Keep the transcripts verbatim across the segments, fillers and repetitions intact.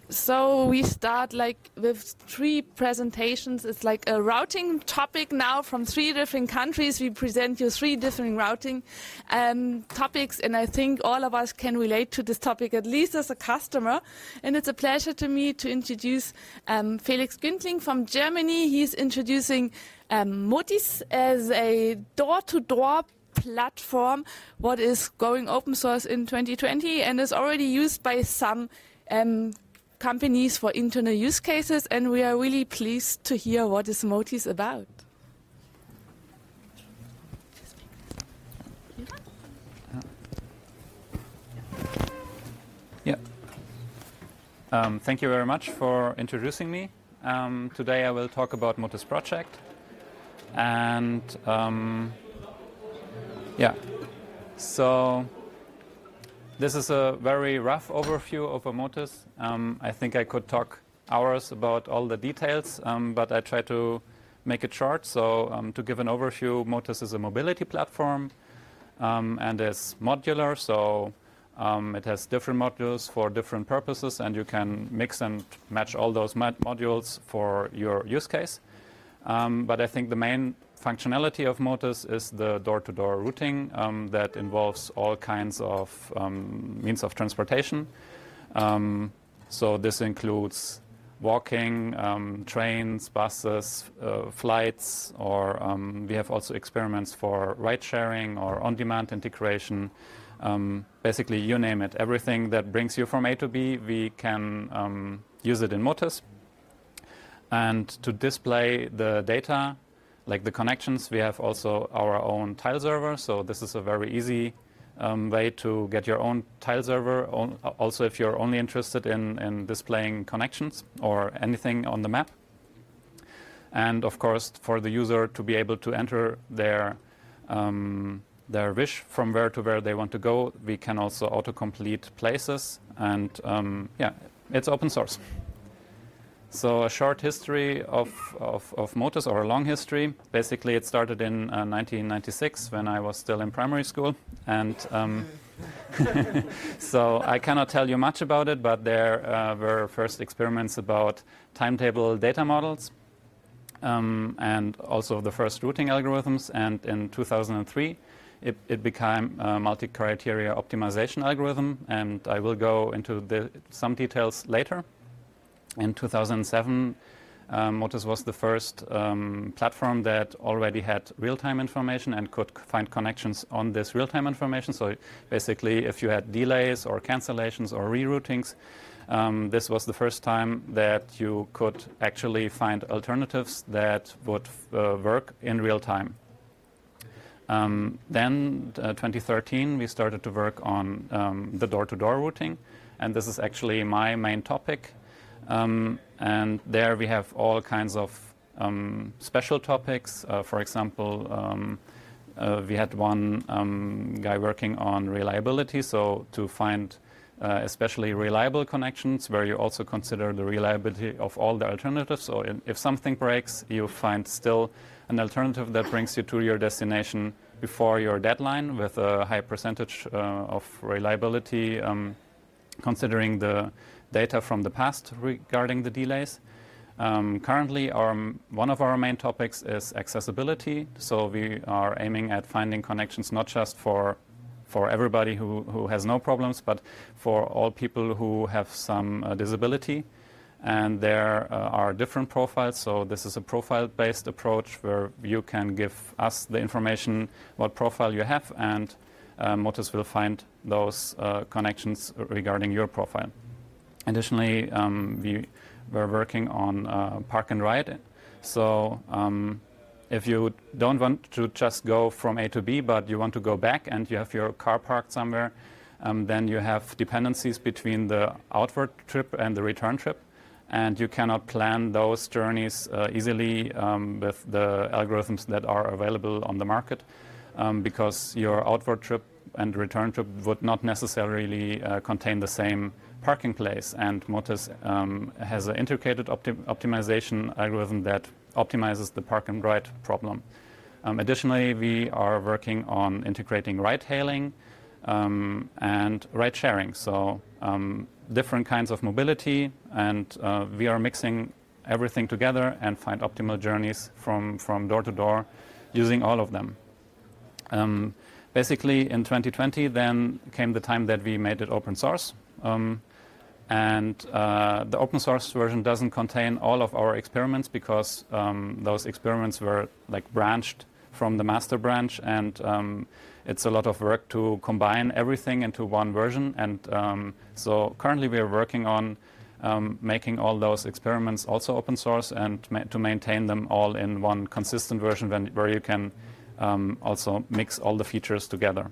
So we start like with three presentations. It's like a routing topic now from three different countries. We present you three different routing um, topics, and I think all of us can relate to this topic, at least as a customer. And it's a pleasure to me to introduce um, Felix Güntling from Germany. He's introducing um, Motis as a door-to-door platform, what is going open source in twenty twenty and is already used by some um, companies for internal use cases, and we are really pleased to hear what is Motis about. Yeah. Um, thank you very much for introducing me. Um, today I will talk about Motis project, and um, yeah, so this is a very rough overview of a Motis. Um, I think I could talk hours about all the details, um, but I try to make it short. So um, to give an overview, Motis is a mobility platform um, and is modular. So um, it has different modules for different purposes, and you can mix and match all those mod modules for your use case. Um, but I think the main functionality of Motis is the door-to-door routing um, that involves all kinds of um, means of transportation. Um, so this includes walking, um, trains, buses, uh, flights, or um, we have also experiments for ride-sharing or on-demand integration. Um, basically, you name it. Everything that brings you from A to B, we can um, use it in Motis. And to display the data, like the connections, we have also our own tile server. So this is a very easy um, way to get your own tile server. Also, if you're only interested in, in displaying connections or anything on the map. And of course, for the user to be able to enter their, um, their wish from where to where they want to go, we can also autocomplete places. And um, yeah, it's open source. So a short history of, of, of Motis, or a long history. Basically, it started in uh, nineteen ninety-six when I was still in primary school. And um, so I cannot tell you much about it, but there uh, were first experiments about timetable data models um, and also the first routing algorithms. And in two thousand three, it, it became a multi-criteria optimization algorithm. And I will go into the, some details later. In two thousand seven, um, Motis was the first um, platform that already had real-time information and could find connections on this real-time information. So basically, if you had delays or cancellations or reroutings, um, this was the first time that you could actually find alternatives that would uh, work in real time. Um, then, uh, twenty thirteen, we started to work on um, the door-to-door routing, and this is actually my main topic. Um, and there we have all kinds of um, special topics. Uh, for example, um, uh, we had one um, guy working on reliability, so to find uh, especially reliable connections where you also consider the reliability of all the alternatives. So in, if something breaks, you find still an alternative that brings you to your destination before your deadline with a high percentage uh, of reliability, um, considering the data from the past regarding the delays. Um, currently, our, one of our main topics is accessibility. So we are aiming at finding connections not just for, for everybody who, who has no problems, but for all people who have some uh, disability. And there uh, are different profiles. So this is a profile-based approach where you can give us the information what profile you have, and uh, Motis will find those uh, connections regarding your profile. Additionally, um, we were working on uh, park and ride. So um, if you don't want to just go from A to B, but you want to go back and you have your car parked somewhere, um, then you have dependencies between the outward trip and the return trip. And you cannot plan those journeys uh, easily um, with the algorithms that are available on the market, um, because your outward trip and return trip would not necessarily uh, contain the same parking place. And Motis um, has an integrated opti optimization algorithm that optimizes the park and ride problem. Um, additionally, we are working on integrating ride hailing um, and ride sharing. So um, different kinds of mobility, and uh, we are mixing everything together and find optimal journeys from, from door to door using all of them. Um, basically, in twenty twenty, then came the time that we made it open source. Um, and uh, the open source version doesn't contain all of our experiments because um, those experiments were like branched from the master branch, and um, it's a lot of work to combine everything into one version. And um, so currently we are working on um, making all those experiments also open source and ma to maintain them all in one consistent version when, where you can um, also mix all the features together.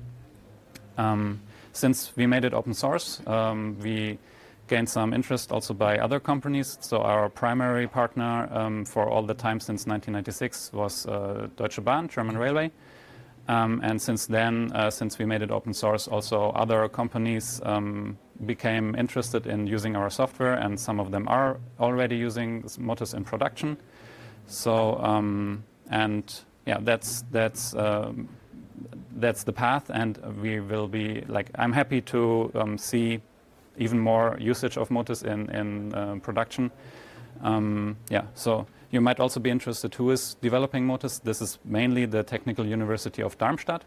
Um, since we made it open source, um, we gained some interest also by other companies. So our primary partner um, for all the time since nineteen ninety-six was uh, Deutsche Bahn, German Railway. Um, and since then, uh, since we made it open source, also other companies um, became interested in using our software, and some of them are already using Motus in production. So, um, and yeah, that's that's um, that's the path, and we will be like, I'm happy to um, see even more usage of Motus in in uh, production. Um, yeah, so. You might also be interested who is developing Motus. This is mainly the Technical University of Darmstadt.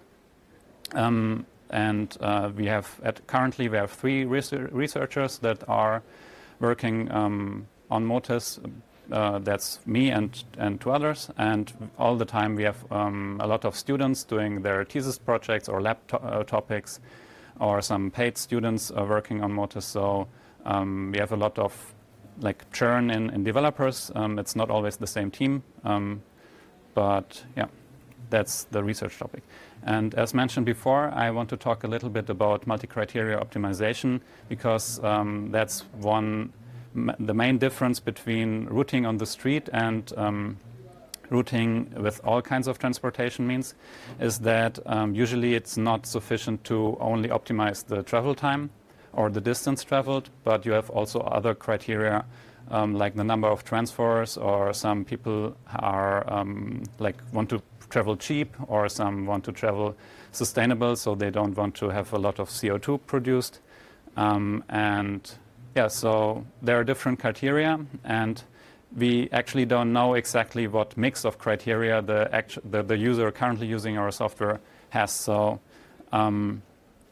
Um, and uh, we have, at, currently we have three researchers that are working um, on Motus. Uh, that's me and, and two others. And all the time we have um, a lot of students doing their thesis projects or lab to uh, topics, or some paid students uh, working on Motus. So um, we have a lot of like churn in, in developers. Um, it's not always the same team, um, but yeah, that's the research topic. And as mentioned before, I want to talk a little bit about multi-criteria optimization, because um, that's one, m the main difference between routing on the street and um, routing with all kinds of transportation means, is that um, usually it's not sufficient to only optimize the travel time or the distance traveled, but you have also other criteria um, like the number of transfers, or some people are um, like want to travel cheap, or some want to travel sustainable, so they don't want to have a lot of C O two produced. Um, and yeah, so there are different criteria, and we actually don't know exactly what mix of criteria the, actu the, the user currently using our software has. So um,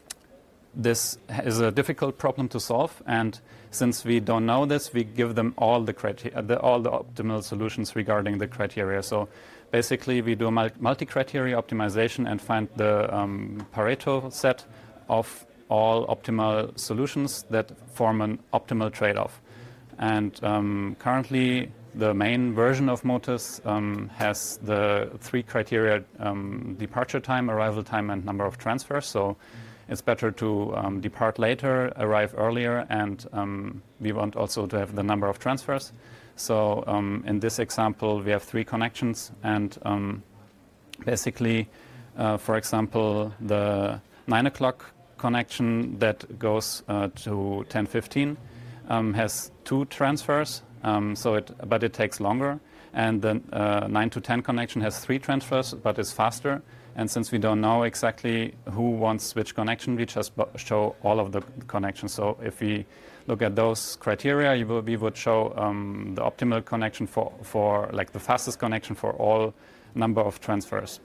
this is a difficult problem to solve, and since we don't know this, we give them all the criteria, the, all the optimal solutions regarding the criteria. So basically, we do multi-criteria optimization and find the um, Pareto set of all optimal solutions that form an optimal trade-off. And um, currently, the main version of Motus um, has the three criteria: um, departure time, arrival time, and number of transfers. So it's better to um, depart later, arrive earlier, and um, we want also to have the number of transfers. So um, in this example, we have three connections, and um, basically, uh, for example, the nine o'clock connection that goes uh, to ten fifteen um, has two transfers, um, so it, but it takes longer. And the uh, nine to ten connection has three transfers, but is faster. And since we don't know exactly who wants which connection, we just show all of the connections. So if we look at those criteria, will, we would show um, the optimal connection for, for, like the fastest connection for all number of transfers.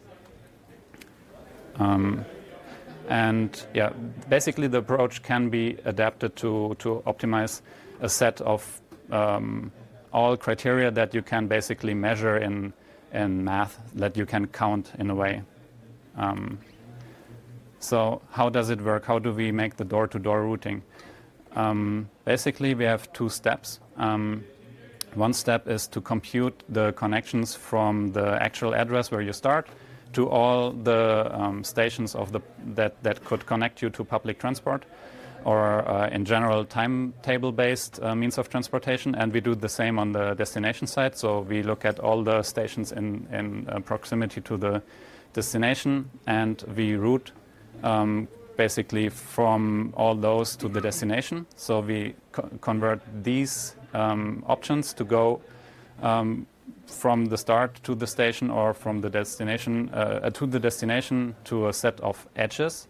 Um, and yeah, basically the approach can be adapted to, to optimize a set of um, all criteria that you can basically measure in, in math, that you can count in a way. Um, so how does it work? How do we make the door-to-door routing? Um, basically, we have two steps. Um, one step is to compute the connections from the actual address where you start to all the um, stations of the, that, that could connect you to public transport, or uh, in general timetable-based uh, means of transportation. And we do the same on the destination side. So we look at all the stations in, in uh, proximity to the destination, and we route um, basically from all those to the destination. So we co convert these um, options to go um, from the start to the station, or from the destination uh, to the destination to a set of edges.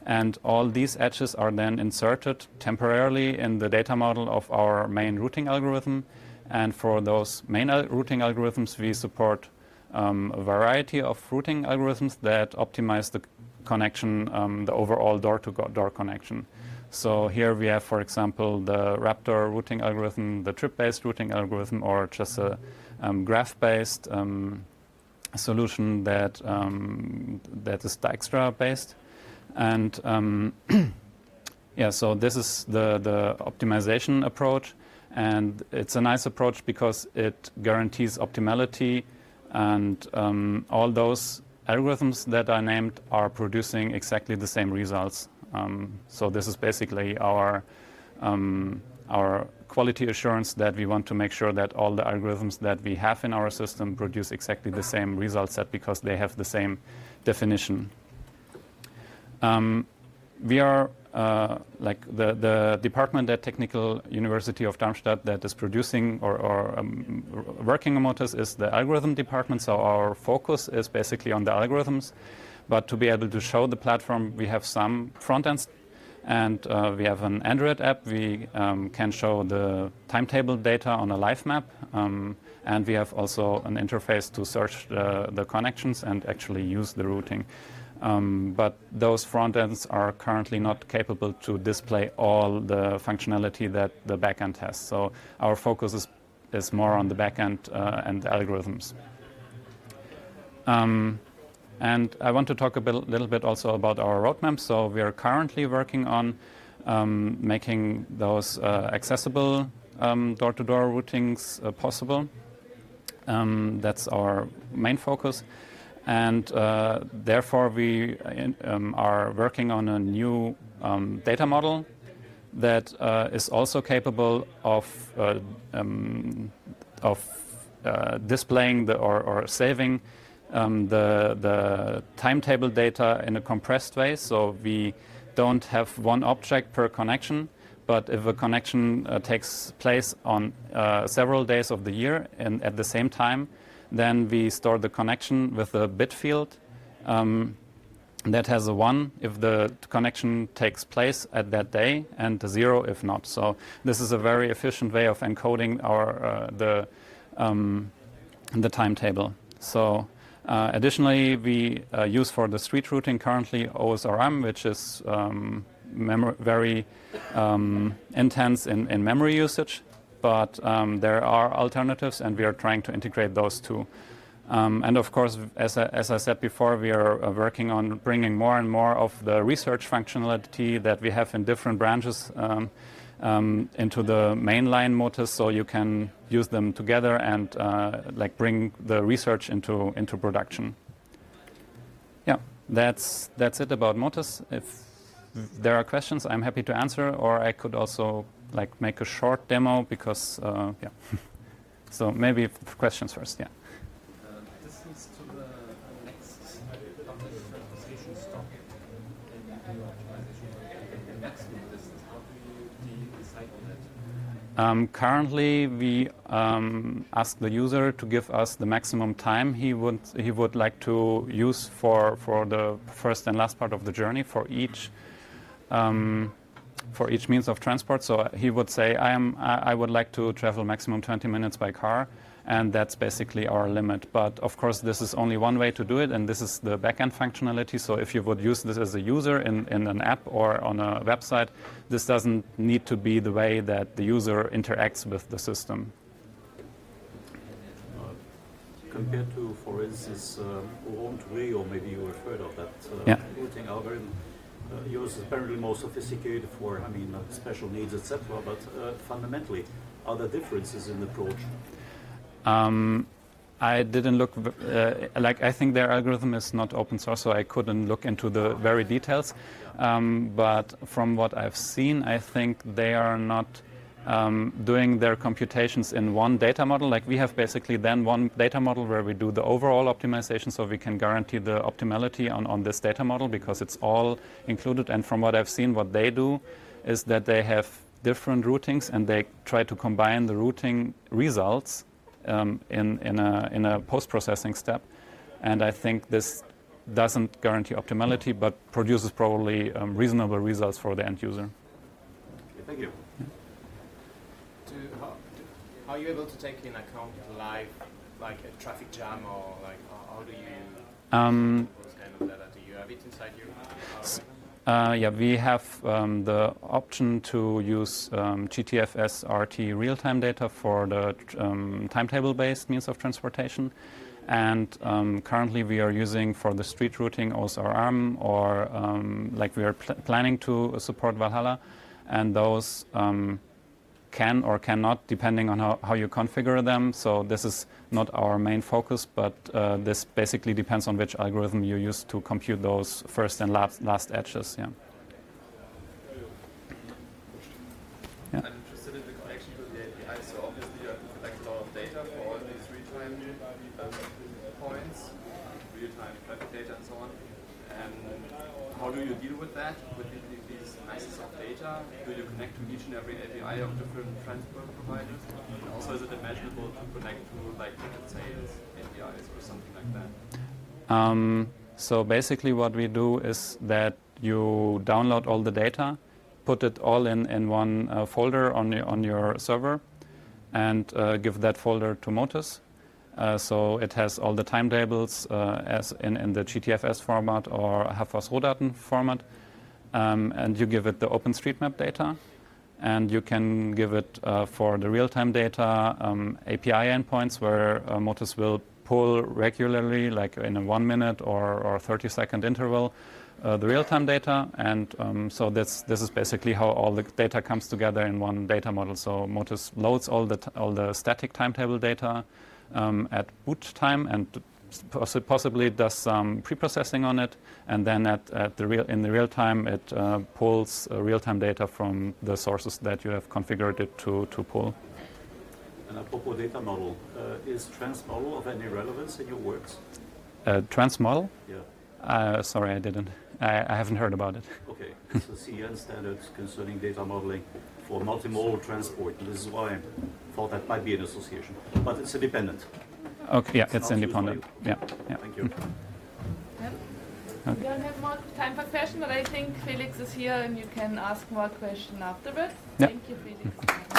And all these edges are then inserted temporarily in the data model of our main routing algorithm. And for those main al- routing algorithms, we support um, a variety of routing algorithms that optimize the connection, um, the overall door-to-door connection. So here we have, for example, the Raptor routing algorithm, the trip-based routing algorithm, or just a um, graph-based um, solution that um, that is Dijkstra-based. And um, yeah, so this is the, the optimization approach. And it's a nice approach because it guarantees optimality, and um, all those algorithms that I named are producing exactly the same results. Um, so this is basically our um, our quality assurance that we want to make sure that all the algorithms that we have in our system produce exactly the same result set because they have the same definition. Um, we are uh, like the, the department at Technical University of Darmstadt that is producing or, or um, working on Motus is the algorithm department. So our focus is basically on the algorithms. But to be able to show the platform, we have some front ends, and uh, we have an Android app. We um, can show the timetable data on a live map, um, and we have also an interface to search the, the connections and actually use the routing. Um, but those front ends are currently not capable to display all the functionality that the backend has. So our focus is, is more on the backend uh, and the algorithms. Um, And I want to talk a bit, little bit also about our roadmap. So we are currently working on um, making those uh, accessible um, door-to-door routings uh, possible. Um, that's our main focus. And uh, therefore we um, are working on a new um, data model that uh, is also capable of, uh, um, of uh, displaying the, or, or saving Um, the, the timetable data in a compressed way, so we don't have one object per connection, but if a connection uh, takes place on uh, several days of the year and at the same time, then we store the connection with a bit field um, that has a one if the connection takes place at that day and a zero if not. So this is a very efficient way of encoding our uh, the um, the timetable. So Uh, additionally, we uh, use for the street routing currently O S R M, which is um, very um, intense in, in memory usage, but um, there are alternatives and we are trying to integrate those two. Um, and of course, as I, as I said before, we are uh, working on bringing more and more of the research functionality that we have in different branches um, Um, into the mainline Motus, so you can use them together and uh, like bring the research into into production. Yeah, that's that's it about Motus. If there are questions, I'm happy to answer, or I could also like make a short demo because uh, yeah. So maybe questions first. Yeah. Uh, distance to the next public transportation stop in the optimization, the maximum distance. How do you decide on that? Um, currently, we um, ask the user to give us the maximum time he would he would like to use for for the first and last part of the journey for each um, for each means of transport. So he would say, I am I, I would like to travel maximum twenty minutes by car, and that's basically our limit. But of course, this is only one way to do it, and this is the backend functionality. So if you would use this as a user in, in an app or on a website, this doesn't need to be the way that the user interacts with the system. Uh, compared to, for instance, uh, Orange Way, or maybe you have heard of that uh, Yeah. routing algorithm, uh, yours is apparently more sophisticated for, I mean, uh, special needs, et cetera. But uh, fundamentally, are there differences in the approach? Um, I didn't look, uh, like I think their algorithm is not open source, so I couldn't look into the very details. Um, but from what I've seen, I think they are not um, doing their computations in one data model. Like we have basically then one data model where we do the overall optimization, so we can guarantee the optimality on, on this data model because it's all included. And from what I've seen, what they do is that they have different routings and they try to combine the routing results Um, in in a in a post-processing step, and I think this doesn't guarantee optimality, but produces probably um, reasonable results for the end user. Okay, thank you. To, how, to, how are you able to take in account live, like a traffic jam, or like how, how do you Um, those kind of data? Do you have it inside your hardware? Uh, yeah, we have um, the option to use um, G T F S R T real-time data for the um, timetable-based means of transportation. And um, currently we are using for the street routing O S R A R M, or um, like we are pl planning to support Valhalla. And those um, can or cannot, depending on how, how you configure them. So this is not our main focus, but uh, this basically depends on which algorithm you use to compute those first and last, last edges. Yeah. Yeah. I'm interested in the connection to the A P I. So obviously you have to collect a lot of data for all these real-time um, points, real-time traffic data and so on. And how do you deal with that, with the, these masses of data? Do you connect to each and every A P I of different transport providers? And also, is it imaginable to connect to like ticket sales A P Is or something like that? Um, so basically what we do is that you download all the data, put it all in, in one uh, folder on, your on your server, and uh, give that folder to Motus. Uh, so it has all the timetables uh, as in, in the G T F S format or Havas-Rohdaten format. Um, and you give it the OpenStreetMap data. And you can give it uh, for the real-time data um, A P I endpoints where uh, Motus will pull regularly, like in a one minute or, or thirty second interval, uh, the real-time data. And um, so this, this is basically how all the data comes together in one data model. So Motus loads all the, t all the static timetable data um, at boot time and poss possibly does some pre-processing on it. And then at, at the real, in the real time, it uh, pulls uh, real-time data from the sources that you have configured it to, to pull. And apropos data model, uh, is transmodel of any relevance in your works? Uh, transmodel? Yeah. Uh, sorry, I didn't. I, I haven't heard about it. Okay, it's a C N standard concerning data modeling for multimodal transport. And this is why I thought that might be an association. But it's independent. Okay, yeah, it's, It's not independent. used by Yeah, yeah. Thank you. We don't have more time for questions, but I think Felix is here and you can ask more questions afterwards. Yeah. Thank you, Felix.